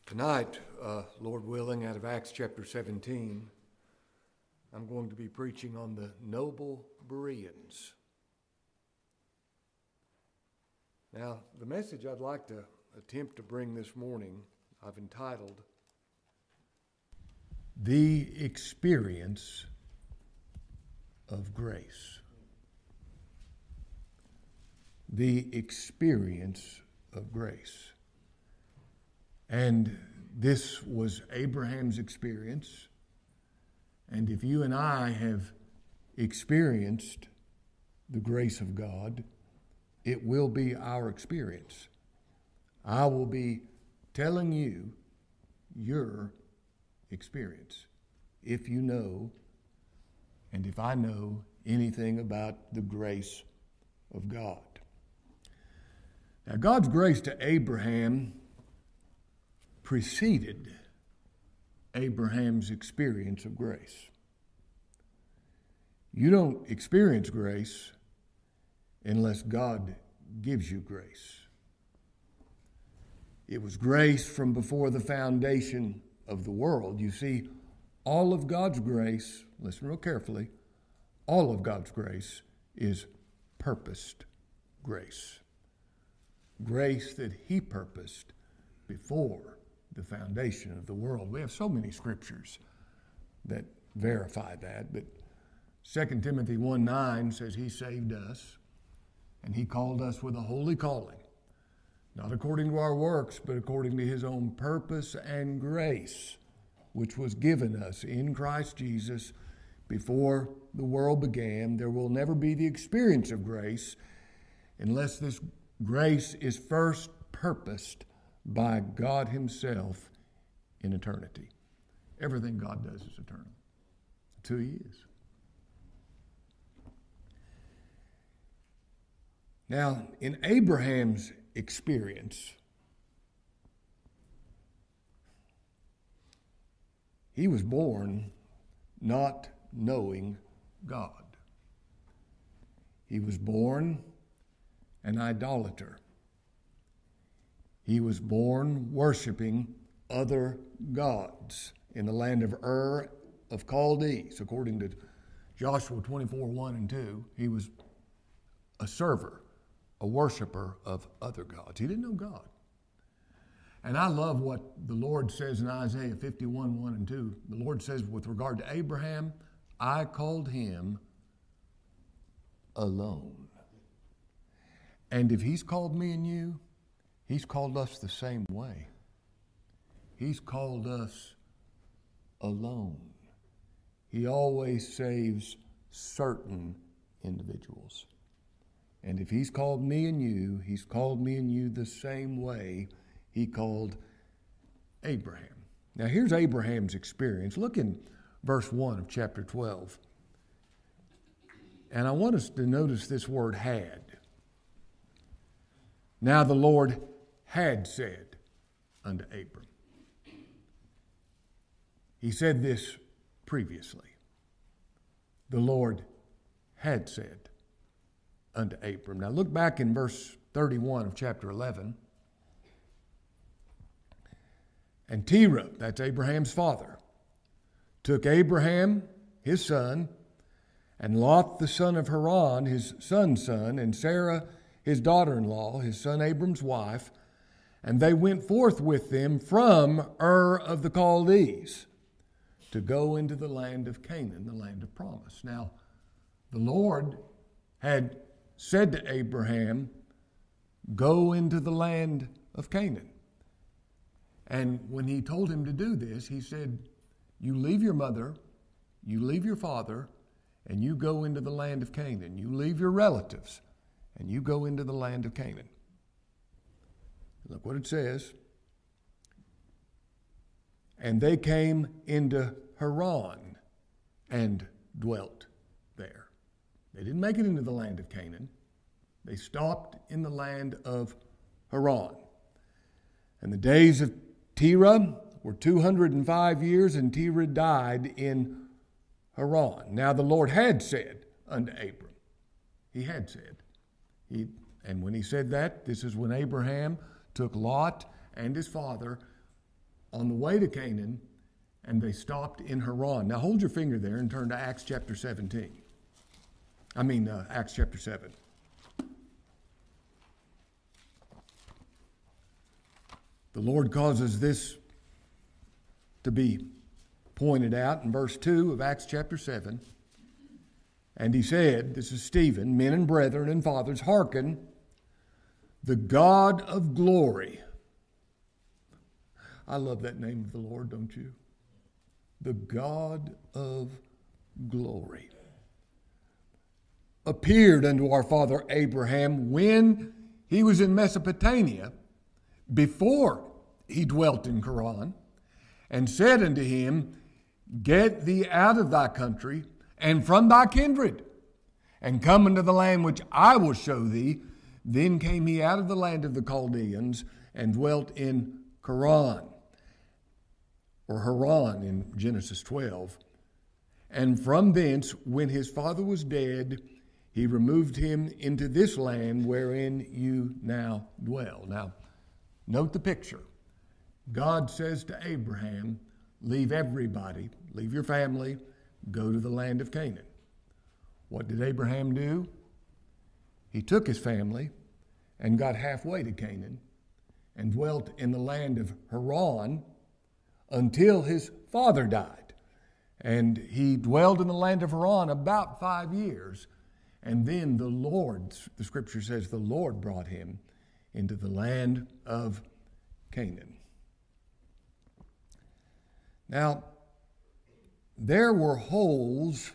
Tonight, Lord willing, out of Acts chapter 17, I'm going to be preaching on the noble Bereans. Now, the message I'd like to attempt to bring this morning, I've entitled, The Experience of Grace. The Experience of Grace. And this was Abraham's experience. And if you and I have experienced the grace of God, it will be our experience. I will be telling you your experience. If you know, and if I know anything about the grace of God. Now, God's grace to Abraham preceded Abraham's experience of grace. You don't experience grace unless God gives you grace. It was grace from before the foundation of the world. You see, all of God's grace, listen real carefully, all of God's grace is purposed grace. Grace that He purposed before the foundation of the world. We have so many scriptures that verify that, but 2 Timothy 1:9 says He saved us and He called us with a holy calling, not according to our works, but according to His own purpose and grace, which was given us in Christ Jesus before the world began. There will never be the experience of grace unless this grace is first purposed by God Himself in eternity. Everything God does is eternal. That's who He is. Now, in Abraham's experience, he was born not knowing God. He was born an idolater. He was born worshiping other gods in the land of Ur of Chaldees. According to Joshua 24:1 and 2, he was a server, a worshiper of other gods. He didn't know God. And I love what the Lord says in Isaiah 51:1 and 2. The Lord says with regard to Abraham, I called him alone. And if He's called me and you, He's called us the same way. He's called us alone. He always saves certain individuals. And if He's called me and you, He's called me and you the same way He called Abraham. Now here's Abraham's experience. Look in verse 1 of chapter 12. And I want us to notice this word had. Now the Lord had said unto Abram. He said this previously. The Lord had said unto Abram. Now look back in verse 31 of chapter 11. And Terah, that's Abraham's father, took Abraham, his son, and Lot, the son of Haran, his son's son, and Sarah, his daughter-in-law, his son Abram's wife, and they went forth with them from Ur of the Chaldees to go into the land of Canaan, the land of promise. Now, the Lord had said to Abraham, go into the land of Canaan. And when He told him to do this, He said, you leave your mother, you leave your father, and you go into the land of Canaan. You leave your relatives, and you go into the land of Canaan. Look what it says. And they came into Haran and dwelt there. They didn't make it into the land of Canaan. They stopped in the land of Haran. And the days of Terah were 205 years, and Terah died in Haran. Now the Lord had said unto Abram. He had said. And when He said that, this is when Abraham took Lot and his father on the way to Canaan, and they stopped in Haran. Now hold your finger there and turn to Acts chapter 17. Acts chapter 7. The Lord causes this to be pointed out in verse 2 of Acts chapter 7. And he said, this is Stephen, men and brethren and fathers, hearken, the God of glory. I love that name of the Lord, don't you? The God of glory appeared unto our father Abraham when he was in Mesopotamia, before he dwelt in Haran, and said unto him, get thee out of thy country and from thy kindred, and come into the land which I will show thee. Then came he out of the land of the Chaldeans and dwelt in Haran, or Haran in Genesis 12. And from thence, when his father was dead, he removed him into this land wherein you now dwell. Now, note the picture. God says to Abraham, leave everybody, leave your family, go to the land of Canaan. What did Abraham do? He took his family and got halfway to Canaan and dwelt in the land of Haran until his father died. And he dwelled in the land of Haran about 5 years. And then the Lord, the scripture says, the Lord brought him into the land of Canaan. Now, there were holes,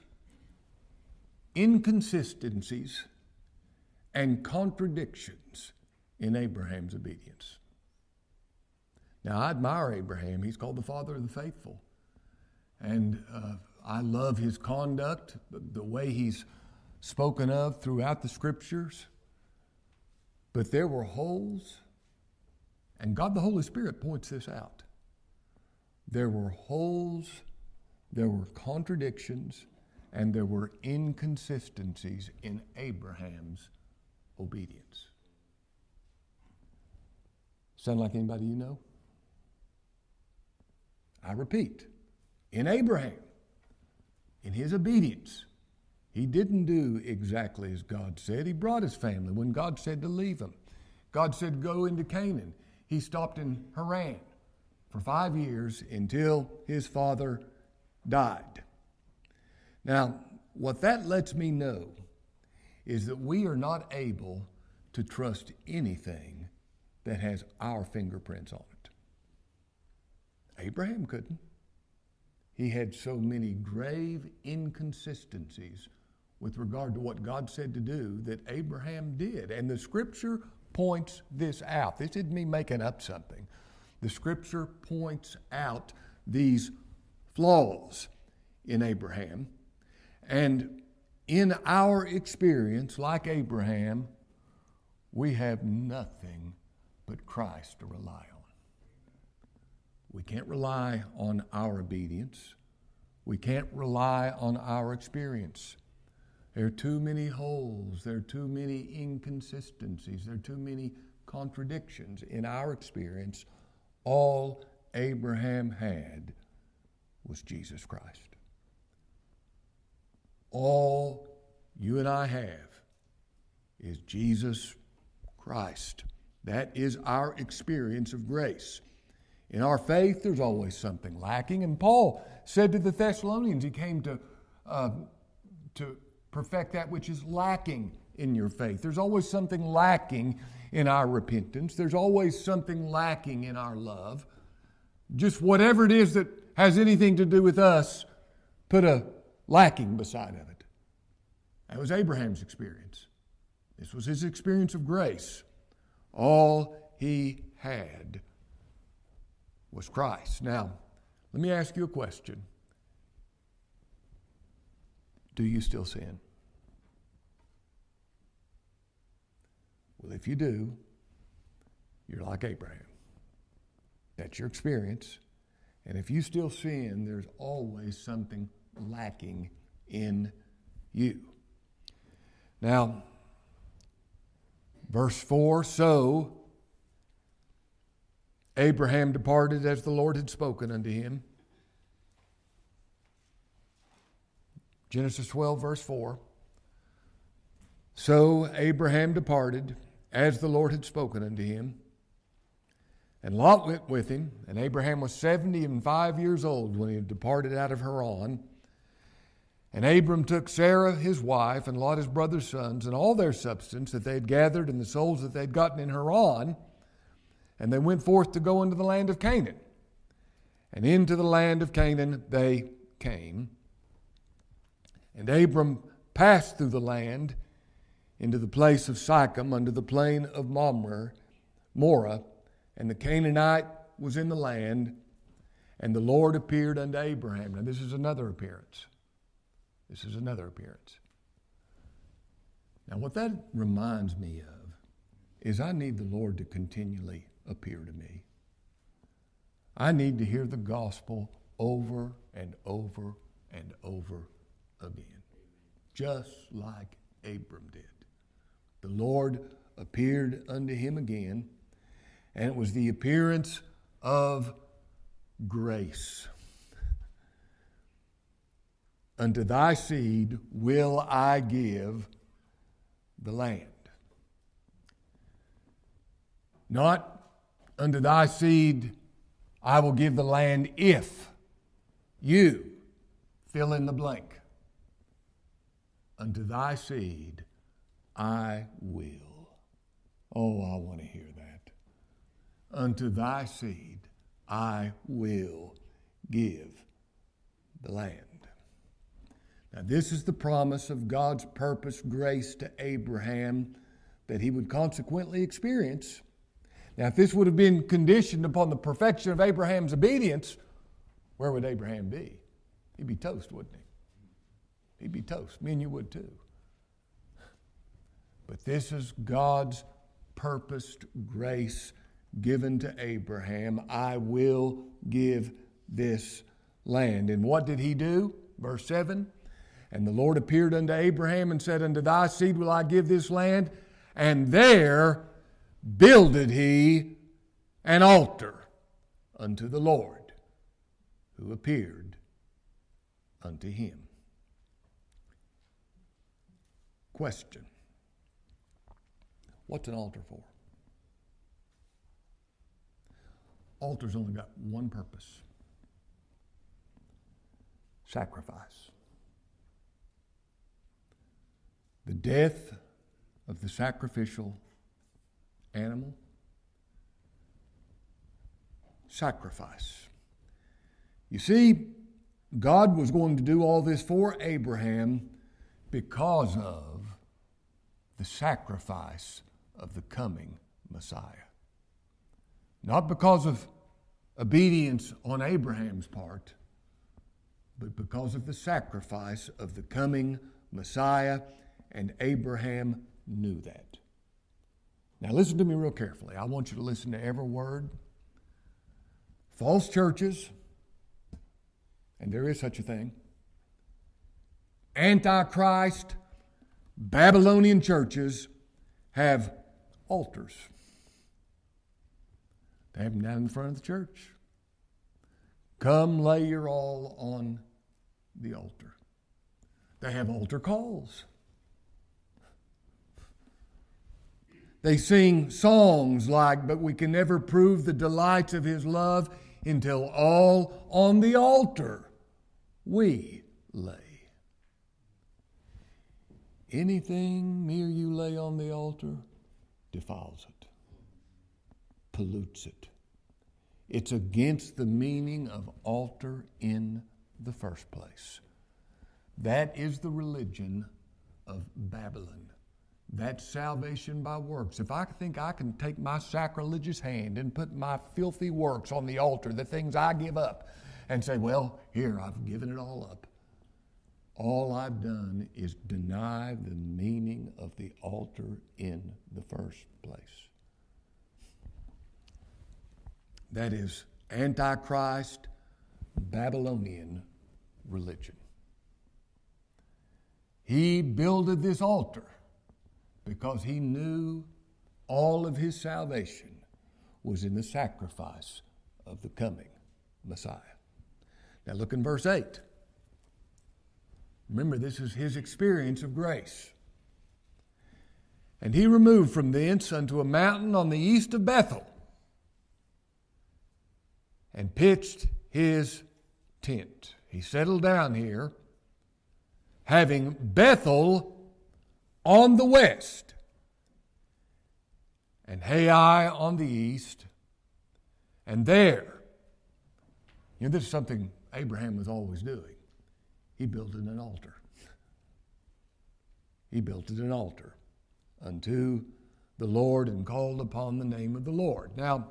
inconsistencies, and contradictions in Abraham's obedience. Now, I admire Abraham. He's called the father of the faithful. And I love his conduct, the way he's spoken of throughout the scriptures. But there were holes, and God the Holy Spirit points this out. There were holes, there were contradictions, and there were inconsistencies in Abraham's obedience. Sound like anybody you know? I repeat, in Abraham, in his obedience, he didn't do exactly as God said. He brought his family when God said to leave him. God said, go into Canaan. He stopped in Haran for 5 years until his father died. Now, what that lets me know is that we are not able to trust anything that has our fingerprints on it. Abraham couldn't. He had so many grave inconsistencies with regard to what God said to do that Abraham did. And the scripture points this out. This isn't me making up something. The scripture points out these flaws in Abraham. And in our experience, like Abraham, we have nothing but Christ to rely on. We can't rely on our obedience. We can't rely on our experience. There are too many holes. There are too many inconsistencies. There are too many contradictions in our experience. All Abraham had was Jesus Christ. All you and I have is Jesus Christ. That is our experience of grace. In our faith, there's always something lacking. And Paul said to the Thessalonians, he came to perfect that which is lacking in your faith. There's always something lacking in our repentance. There's always something lacking in our love. Just whatever it is that has anything to do with us, put a lacking beside of it. That was Abraham's experience. This was his experience of grace. All he had was Christ. Now, let me ask you a question. Do you still sin? Well, if you do, you're like Abraham. That's your experience. And if you still sin, there's always something lacking in you. Now, verse 4, so Abraham departed as the Lord had spoken unto him. Genesis 12, verse 4. So Abraham departed as the Lord had spoken unto him. And Lot went with him, and Abraham was 75 years old when he had departed out of Haran. And Abram took Sarah his wife, and Lot his brother's sons, and all their substance that they had gathered, and the souls that they had gotten in Haran, and they went forth to go into the land of Canaan. And into the land of Canaan they came. And Abram passed through the land into the place of Sichem under the plain of Morah, and the Canaanite was in the land, and the Lord appeared unto Abraham. Now this is another appearance. This is another appearance. Now what that reminds me of is I need the Lord to continually appear to me. I need to hear the gospel over and over and over again, just like Abram did. The Lord appeared unto him again, and it was the appearance of grace. Unto thy seed will I give the land. Not unto thy seed I will give the land if you fill in the blank. Unto thy seed I will. Oh, I want to hear that. Unto thy seed I will give the land. Now, this is the promise of God's purpose, grace to Abraham that he would consequently experience. Now, if this would have been conditioned upon the perfection of Abraham's obedience, where would Abraham be? He'd be toast, wouldn't he? He'd be toast. Me and you would too. But this is God's purposed grace given to Abraham. I will give this land. And what did he do? Verse 7. And the Lord appeared unto Abraham and said, Unto thy seed will I give this land. And there builded he an altar unto the Lord, who appeared unto him. Question. What's an altar for? Altar's only got one purpose. Sacrifice. The death of the sacrificial animal. Sacrifice. You see, God was going to do all this for Abraham because of the sacrifice of the coming Messiah. Not because of obedience on Abraham's part, but because of the sacrifice of the coming Messiah, and Abraham knew that. Now listen to me real carefully. I want you to listen to every word. False churches, and there is such a thing, Antichrist, Babylonian churches have altars. They have them down in front of the church. Come lay your all on the altar. They have altar calls. They sing songs like, but we can never prove the delights of his love until all on the altar we lay. Anything mere you lay on the altar defiles it, pollutes it. It's against the meaning of altar in the first place. That is the religion of Babylon. That's salvation by works. If I think I can take my sacrilegious hand and put my filthy works on the altar, the things I give up, and say, well, here, I've given it all up. All I've done is deny the meaning of the altar in the first place. That is Antichrist, Babylonian religion. He builded this altar because he knew all of his salvation was in the sacrifice of the coming Messiah. Now look in verse 8. Remember, this is his experience of grace. And he removed from thence unto a mountain on the east of Bethel, and pitched his tent. He settled down here, having Bethel on the west, and Hai on the east, and there, this is something Abraham was always doing. He built an altar. He built an altar unto the Lord and called upon the name of the Lord. Now,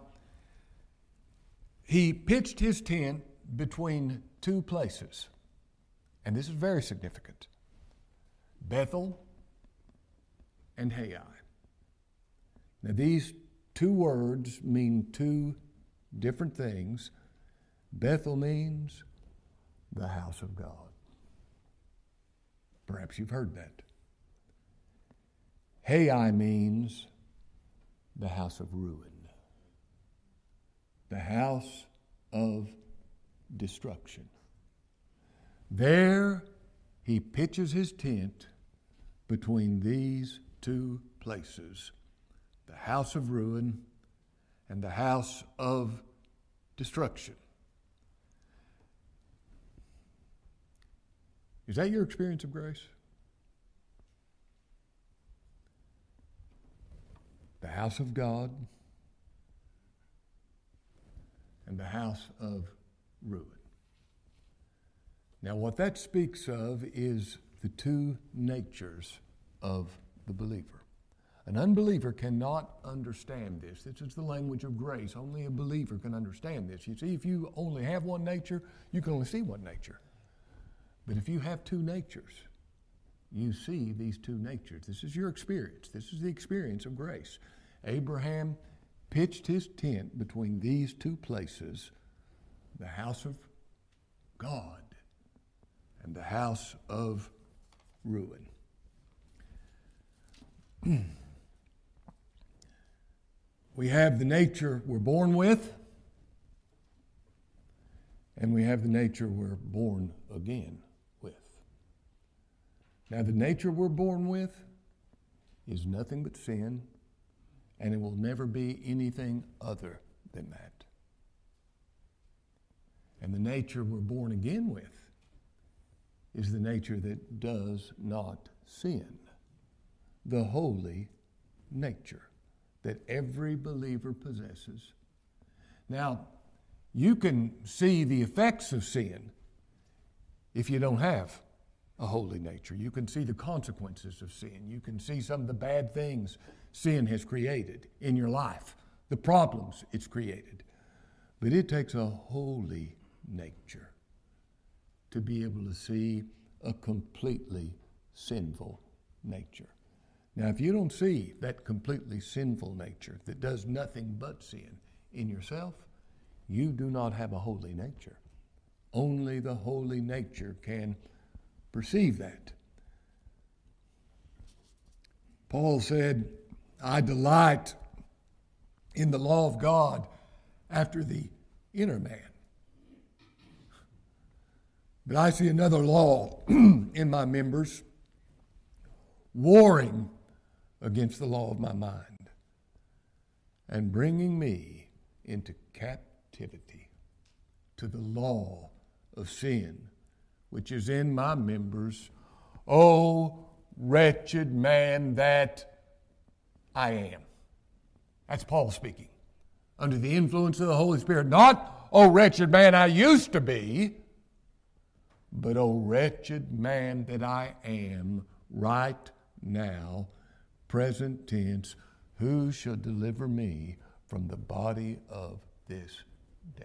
he pitched his tent between two places, and this is very significant: Bethel and Hai. Now, these two words mean two different things. Bethel means the house of God. Perhaps you've heard that. Hai means the house of ruin, the house of destruction. There he pitches his tent between these two places, the house of ruin and the house of destruction. Is that your experience of grace? The house of God and the house of ruin. Now, what that speaks of is the two natures of the believer. An unbeliever cannot understand this. This is the language of grace. Only a believer can understand this. You see, if you only have one nature, you can only see one nature. But if you have two natures, you see these two natures. This is your experience. This is the experience of grace. Abraham pitched his tent between these two places, the house of God and the house of ruin. We have the nature we're born with, and we have the nature we're born again with. Now, the nature we're born with is nothing but sin, and it will never be anything other than that. And the nature we're born again with is the nature that does not sin, the holy nature that every believer possesses. Now, you can see the effects of sin if you don't have a holy nature. You can see the consequences of sin. You can see some of the bad things sin has created in your life, the problems it's created. But it takes a holy nature to be able to see a completely sinful nature. Now, if you don't see that completely sinful nature that does nothing but sin in yourself, you do not have a holy nature. Only the holy nature can perceive that. Paul said, I delight in the law of God after the inner man. But I see another law in my members, warring against the law of my mind and bringing me into captivity to the law of sin, which is in my members. O wretched man that I am. That's Paul speaking, under the influence of the Holy Spirit. Not, O wretched man I used to be, but O wretched man that I am right now, present tense, who shall deliver me from the body of this death?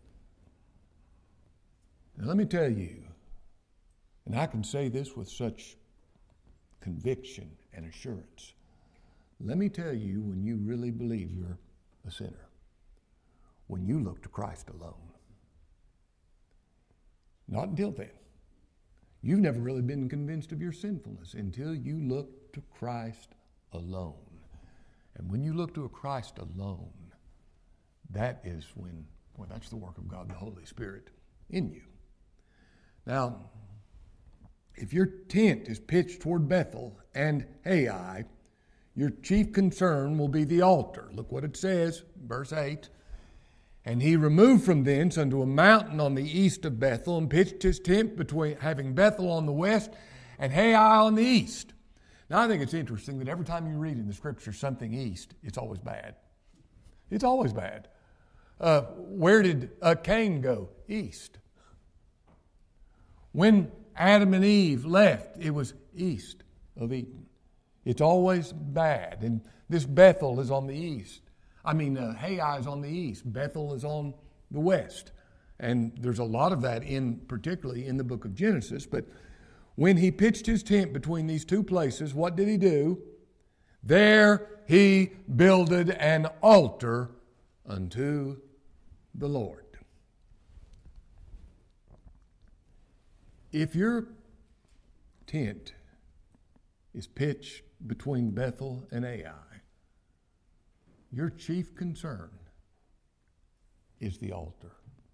Now let me tell you, and I can say this with such conviction and assurance, let me tell you when you really believe you're a sinner, when you look to Christ alone. Not until then. You've never really been convinced of your sinfulness until you look to Christ alone. And when you look to a Christ alone, that is when, well, that's the work of God, the Holy Spirit in you. Now, if your tent is pitched toward Bethel and Ai, your chief concern will be the altar. Look what it says, verse 8. And he removed from thence unto a mountain on the east of Bethel, and pitched his tent between, having Bethel on the west and Ai on the east. Now, I think it's interesting that every time you read in the Scripture something east, it's always bad. It's always bad. Where did Cain go? East. When Adam and Eve left, it was east of Eden. It's always bad. And this Bethel is on the east. Ai is on the east. Bethel is on the west. And there's a lot of that particularly in the book of Genesis. But when he pitched his tent between these two places, what did he do? There he builded an altar unto the Lord. If your tent is pitched between Bethel and Ai, your chief concern is the altar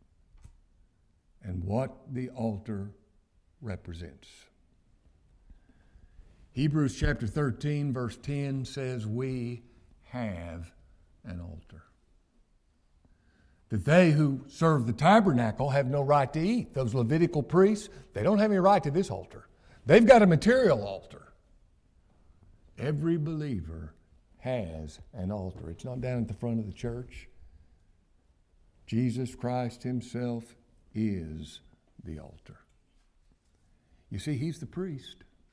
and what the altar represents. Hebrews chapter 13, verse 10 says, we have an altar. That they who serve the tabernacle have no right to eat. Those Levitical priests, they don't have any right to this altar. They've got a material altar. Every believer has an altar. It's not down at the front of the church. Jesus Christ himself is the altar. You see, he's the priest.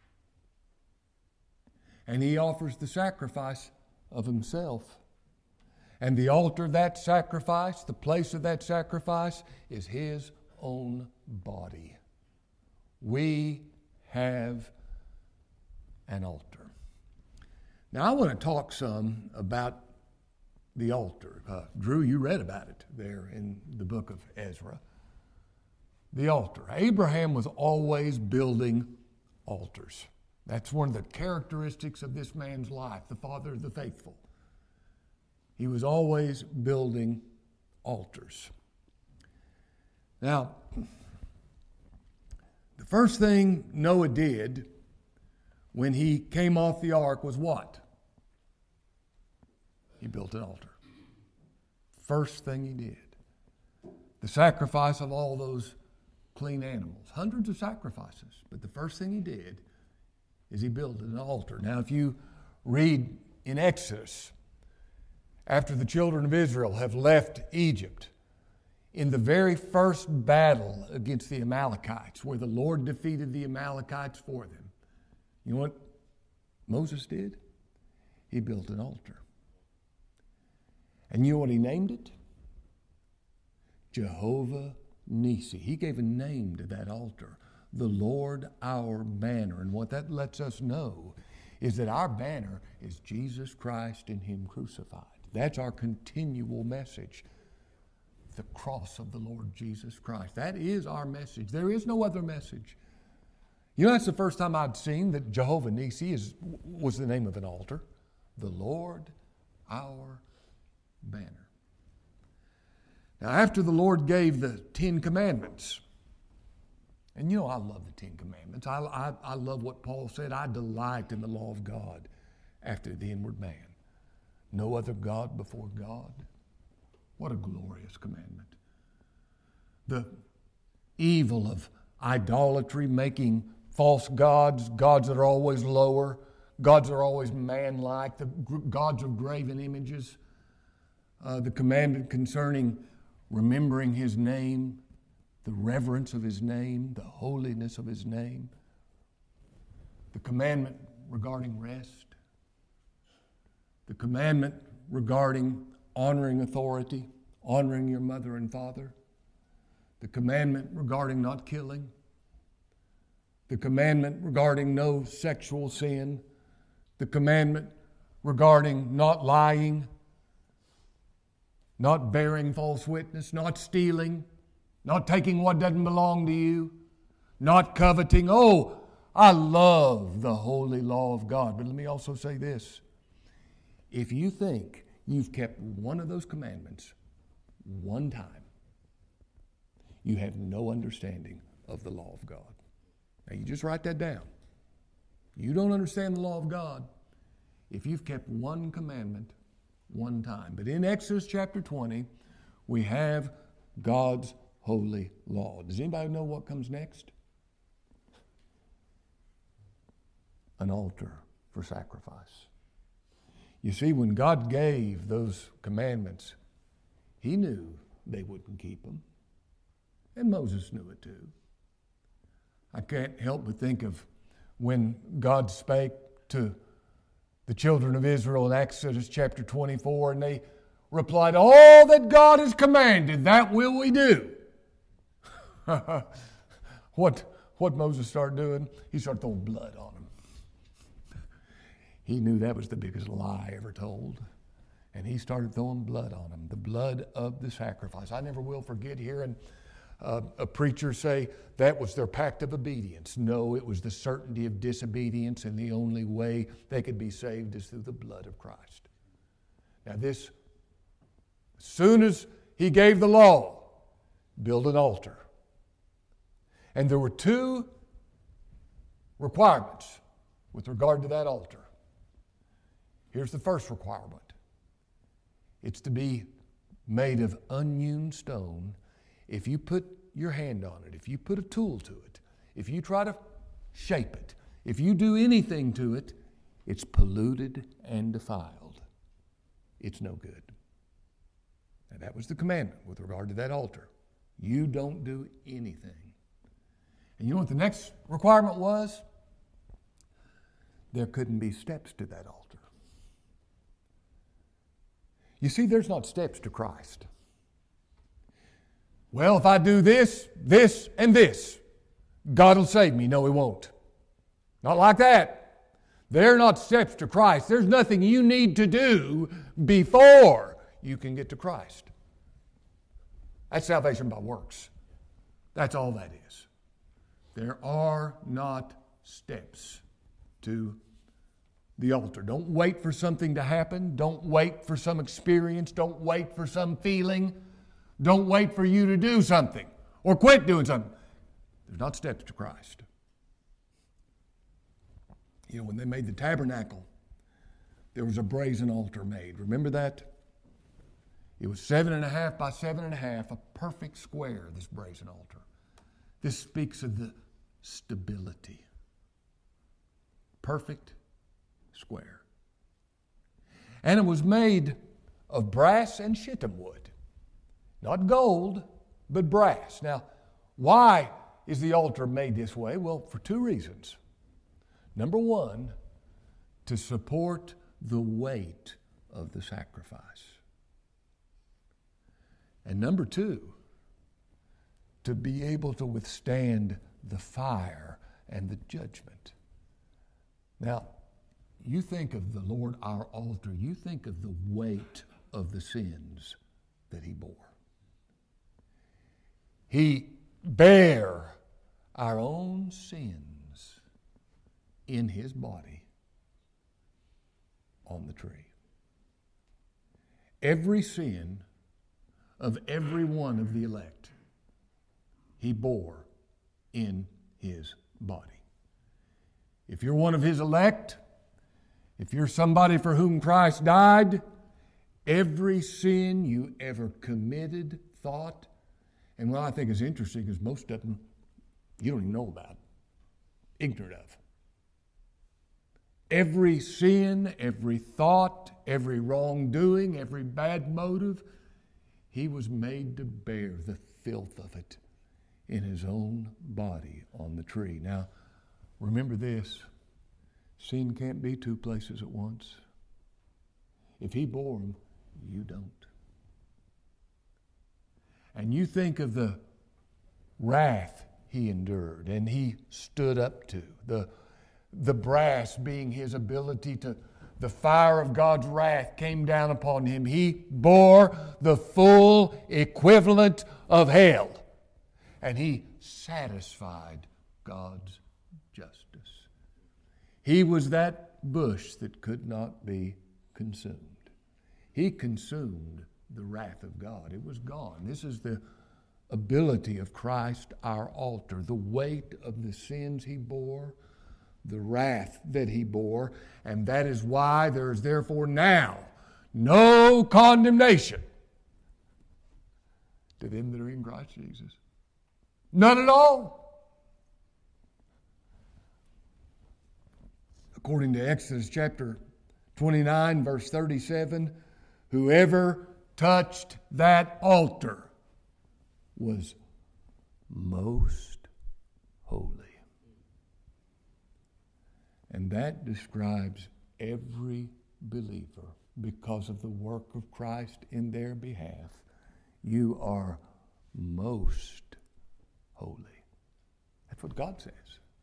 And he offers the sacrifice of himself. And the altar of that sacrifice, the place of that sacrifice, is his own body. We have an altar. Now, I want to talk some about the altar. Drew, you read about it there in the book of Ezra. The altar. Abraham was always building altars. That's one of the characteristics of this man's life, the father of the faithful. He was always building altars. Now, the first thing Noah did when he came off the ark was what? He built an altar. First thing he did. The sacrifice of all those clean animals. Hundreds of sacrifices. But the first thing he did is he built an altar. Now, if you read in Exodus, after the children of Israel have left Egypt, in the very first battle against the Amalekites, where the Lord defeated the Amalekites for them, you know what Moses did? He built an altar. And you know what he named it? Jehovah Nissi. He gave a name to that altar, the Lord our banner. And what that lets us know is that our banner is Jesus Christ and him crucified. That's our continual message. The cross of the Lord Jesus Christ. That is our message. There is no other message. You know, that's the first time I'd seen that Jehovah Nissi was the name of an altar. The Lord our banner. Now, after the Lord gave the 10 Commandments, and you know I love the 10 Commandments. I love what Paul said. I delight in the law of God after the inward man. No other God before God. What a glorious commandment. The evil of idolatry, making false gods, gods that are always lower, gods that are always man-like, the gods of graven images. The commandment concerning remembering his name, the reverence of his name, the holiness of his name. The commandment regarding rest. The commandment regarding honoring authority, honoring your mother and father. The commandment regarding not killing. The commandment regarding no sexual sin. The commandment regarding not lying, not bearing false witness, not stealing, not taking what doesn't belong to you, not coveting. Oh, I love the holy law of God. But let me also say this. If you think you've kept one of those commandments, one time, you have no understanding of the law of God. Now you just write that down. You don't understand the law of God if you've kept one commandment one time. But in Exodus chapter 20, we have God's holy law. Does anybody know what comes next? An altar for sacrifice. You see, when God gave those commandments, He knew they wouldn't keep them. And Moses knew it too. I can't help but think of when God spake to the children of Israel in Exodus chapter 24, and they replied, all that God has commanded, that will we do. What Moses started doing? He started throwing blood on them. He knew that was the biggest lie ever told. And he started throwing blood on them, the blood of the sacrifice. I never will forget hearing a preacher say that was their pact of obedience. No, it was the certainty of disobedience, and the only way they could be saved is through the blood of Christ. Now this, as soon as he gave the law, build an altar. And there were two requirements with regard to that altar. Here's the first requirement. It's to be made of unhewn stone. If you put your hand on it, if you put a tool to it, if you try to shape it, if you do anything to it, it's polluted and defiled. It's no good. And that was the commandment with regard to that altar. You don't do anything. And you know what the next requirement was? There couldn't be steps to that altar. You see, there's not steps to Christ. Well, if I do this, this, and this, God will save me. No, He won't. Not like that. They're not steps to Christ. There's nothing you need to do before you can get to Christ. That's salvation by works. That's all that is. There are not steps to the altar. Don't wait for something to happen. Don't wait for some experience. Don't wait for some feeling. Don't wait for you to do something or quit doing something. There's not steps to Christ. You know, when they made the tabernacle, there was a brazen altar made. Remember that? It was 7.5 by 7.5, a perfect square, this brazen altar. This speaks of the stability. Perfect square. And it was made of brass and shittim wood. Not gold, but brass. Now, why is the altar made this way? Well, for two reasons. Number one, to support the weight of the sacrifice. And number two, to be able to withstand the fire and the judgment. Now, you think of the Lord our altar, you think of the weight of the sins that He bore. He bare our own sins in His body on the tree. Every sin of every one of the elect, He bore in His body. If you're one of His elect, if you're somebody for whom Christ died, every sin you ever committed, thought, and what I think is interesting is most of them you don't even know about, ignorant of. Every sin, every thought, every wrongdoing, every bad motive, He was made to bear the filth of it in His own body on the tree. Now, remember this, sin can't be two places at once. If He bore them, you don't. And you think of the wrath He endured and He stood up to, the brass being His ability to, the fire of God's wrath came down upon Him. He bore the full equivalent of hell. And He satisfied God's justice. He was that bush that could not be consumed. He consumed the wrath of God. It was gone. This is the ability of Christ, our altar, the weight of the sins he bore, the wrath that he bore, and that is why there is therefore now no condemnation to them that are in Christ Jesus. None at all. According to Exodus chapter 29, verse 37, whoever touched that altar was most holy. And that describes every believer because of the work of Christ in their behalf. You are most holy. That's what God says.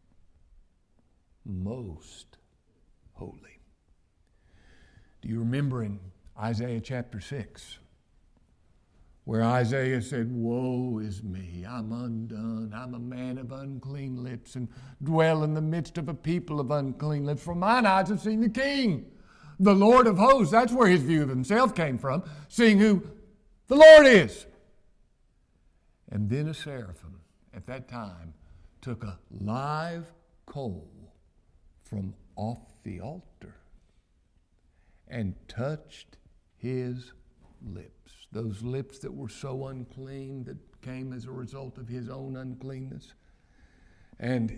Most holy. Do you remember in Isaiah chapter 6, where Isaiah said, "Woe is me, I'm undone. I'm a man of unclean lips and dwell in the midst of a people of unclean lips. For mine eyes have seen the King, the Lord of hosts." That's where his view of himself came from, seeing who the Lord is. And then a seraphim at that time took a live coal from off the altar and touched his lips. Those lips that were so unclean that came as a result of his own uncleanness. And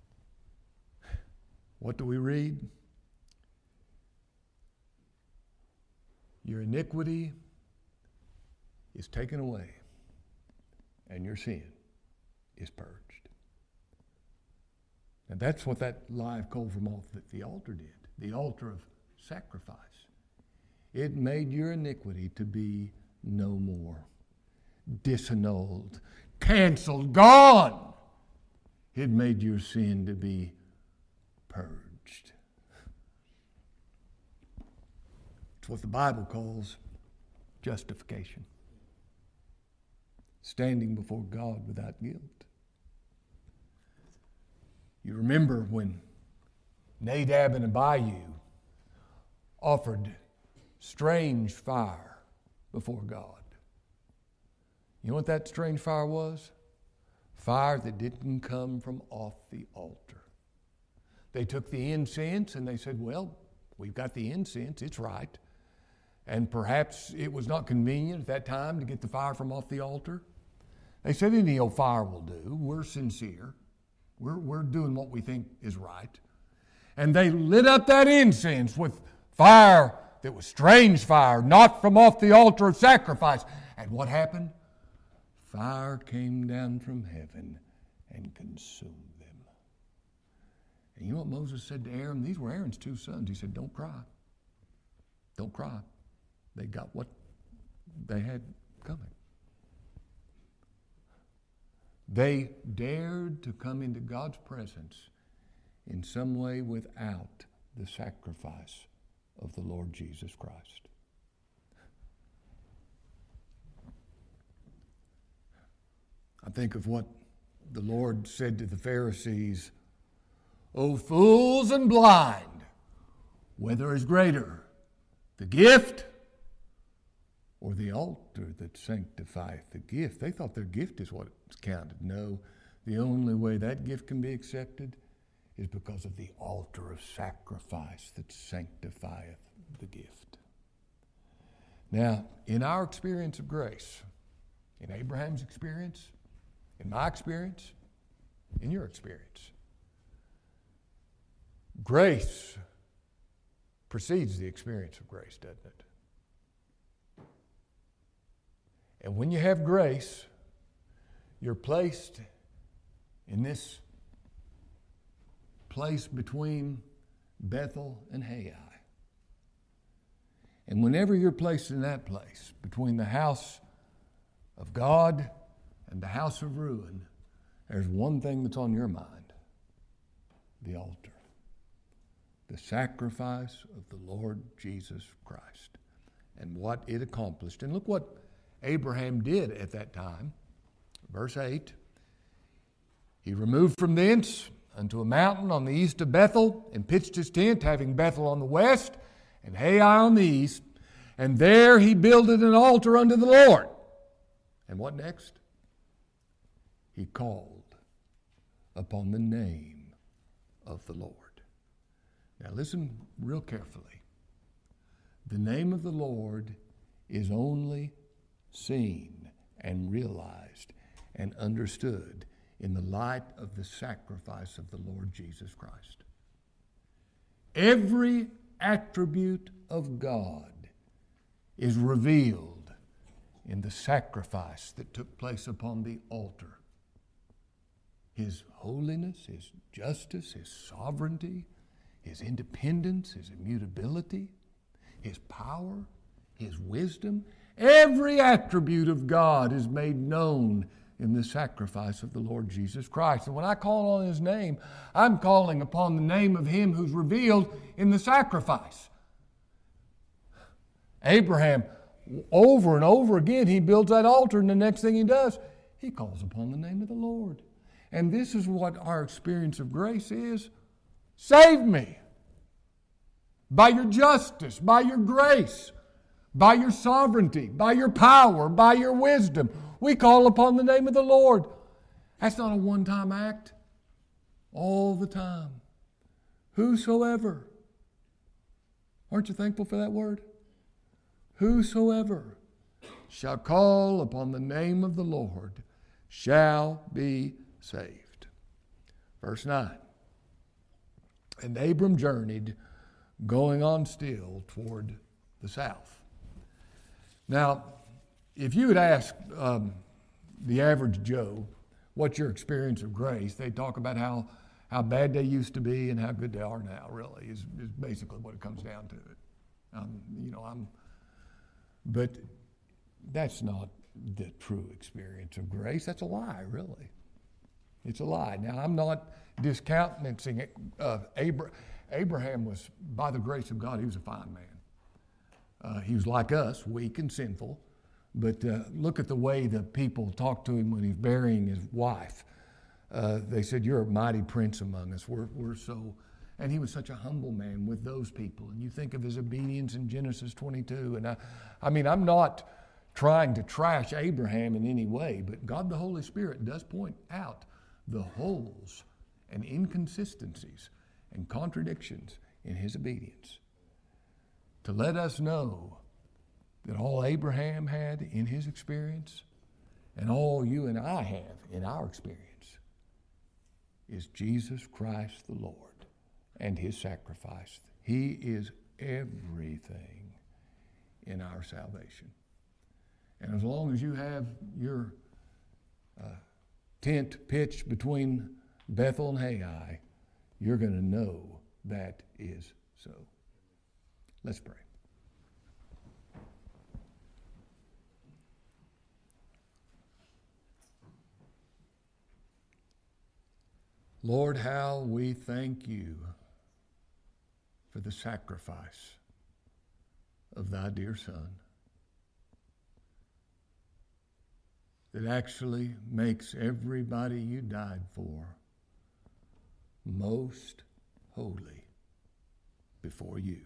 what do we read? Your iniquity is taken away, and your sin is purged. And that's what that live coal from off the altar did, the altar of sacrifice. It made your iniquity to be no more, disannulled, canceled, gone. It made your sin to be purged. It's what the Bible calls justification. Standing before God without guilt. You remember when Nadab and Abihu offered strange fire before God. You know what that strange fire was? Fire that didn't come from off the altar. They took the incense and they said, well, we've got the incense, it's right. And perhaps it was not convenient at that time to get the fire from off the altar. They said any old fire will do. We're sincere. We're doing what we think is right. And they lit up that incense with fire that was strange fire, not from off the altar of sacrifice. And what happened? Fire came down from heaven and consumed them. And you know what Moses said to Aaron? These were Aaron's two sons. He said, don't cry. Don't cry. They got what they had coming. They dared to come into God's presence in some way without the sacrifice of the Lord Jesus Christ. I think of what the Lord said to the Pharisees, "O fools and blind, whether is greater, the gift or the altar that sanctifieth the gift?" They thought their gift is what counted. No, the only way that gift can be accepted is because of the altar of sacrifice that sanctifieth the gift. Now, in our experience of grace, in Abraham's experience, in my experience, in your experience, grace precedes the experience of grace, doesn't it? And when you have grace, you're placed in this place between Bethel and Hai. And whenever you're placed in that place, between the house of God and the house of ruin, there's one thing that's on your mind: the altar, the sacrifice of the Lord Jesus Christ, and what it accomplished. And look what Abraham did at that time. Verse 8, he removed from thence unto a mountain on the east of Bethel, and pitched his tent, having Bethel on the west and Hai on the east. And there he builded an altar unto the Lord. And what next? He called upon the name of the Lord. Now listen real carefully. The name of the Lord is only seen and realized and understood in the light of the sacrifice of the Lord Jesus Christ. Every attribute of God is revealed in the sacrifice that took place upon the altar. His holiness, His justice, His sovereignty, His independence, His immutability, His power, His wisdom. Every attribute of God is made known in the sacrifice of the Lord Jesus Christ. And when I call on His name, I'm calling upon the name of Him who's revealed in the sacrifice. Abraham, over and over again, he builds that altar, and the next thing he does, he calls upon the name of the Lord. And this is what our experience of grace is. Save me. By your justice, by your grace, by your sovereignty, by your power, by your wisdom. We call upon the name of the Lord. That's not a one-time act. All the time. Whosoever. Aren't you thankful for that word? Whosoever shall call upon the name of the Lord shall be saved. Verse 9. And Abram journeyed, going on still toward the south. Now, if you had asked the average Joe, what's your experience of grace, they'd talk about how bad they used to be and how good they are now, really, is basically what it comes down to. But that's not the true experience of grace. That's a lie, really. It's a lie. Now, I'm not discountenancing it. Abraham was, by the grace of God, he was a fine man. He was like us, weak and sinful. But look at the way the people talked to him when he's burying his wife. They said, "You're a mighty prince among us. We're so..." And he was such a humble man with those people. And you think of his obedience in Genesis 22. And I'm not trying to trash Abraham in any way, but God the Holy Spirit does point out the holes and inconsistencies and contradictions in his obedience to let us know that all Abraham had in his experience and all you and I have in our experience is Jesus Christ the Lord and His sacrifice. He is everything in our salvation. And as long as you have your tent pitched between Bethel and Haggai, you're going to know that is so. Let's pray. Lord, how we thank you for the sacrifice of thy dear Son that actually makes everybody you died for most holy before you.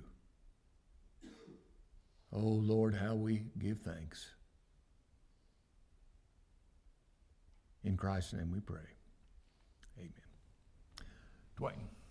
Oh Lord, how we give thanks. In Christ's name we pray. Amen. Dwayne.